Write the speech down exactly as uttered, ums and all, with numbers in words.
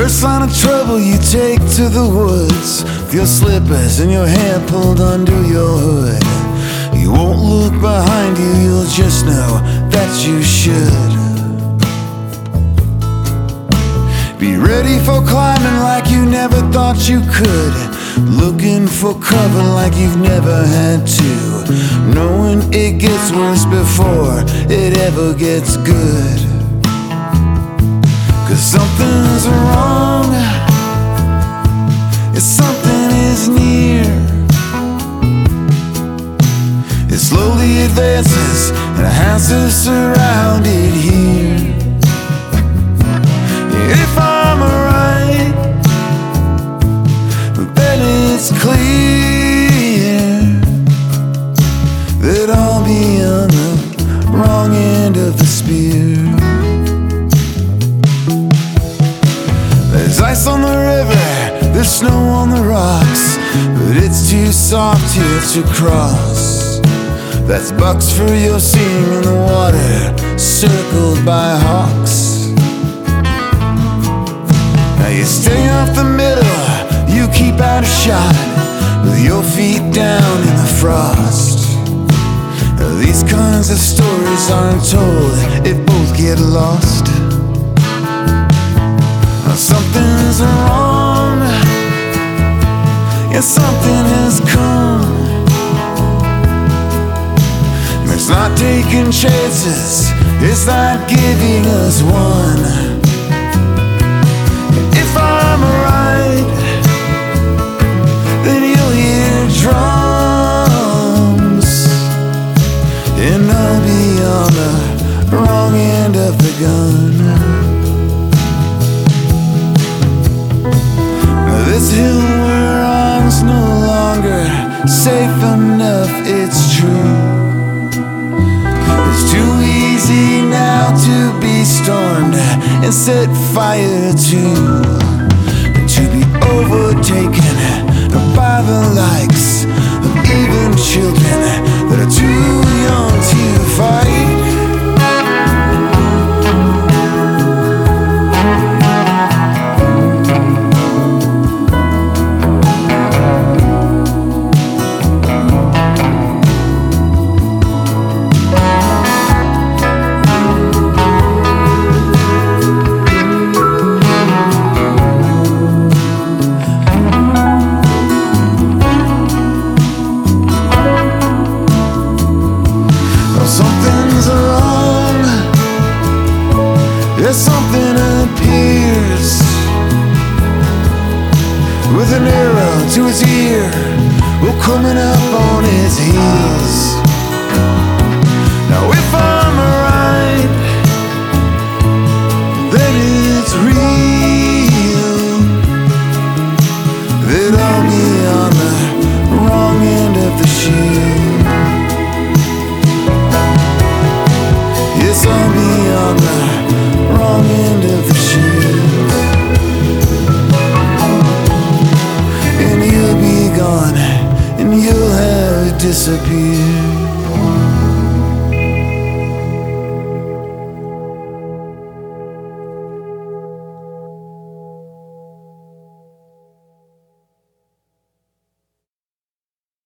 First sign of trouble, you take to the woods with your slippers and your hair pulled under your hood. You won't look behind you, you'll just know that you should. Be ready for climbing like you never thought you could. Looking for cover like you've never had to. Knowing it gets worse before it ever gets good. Cause something's wrong, if something is near. It slowly advances and a house is surrounded here. If I'm right, then it's clear that I'll be on the wrong end of the spear. There's ice on the river, there's snow on the rocks, but it's too soft here to cross. That's bucks for your seeing in the water, circled by hawks. Now you stay off the middle, you keep out of shot, with your feet down in the frost. Now these kinds of stories aren't told if both get lost. Now something's wrong, yeah, something has come. It's not taking chances, it's not giving us one. If I'm right, then you'll hear drums, and I'll be on the wrong end of the gun. Now this hill we're on's no longer safe enough, it's true. It's too easy now to be stormed and set fire to, to be overtaken by the likes of even children that are too young to fight. Something's wrong, yeah, something appears with an arrow to his ear, oh, coming up on his heels. Now if I'm right, then it's real that I'll be on the wrong end of the shield. Yes, I'll be on the wrong end of the shield, and you'll be gone, and you'll have disappeared.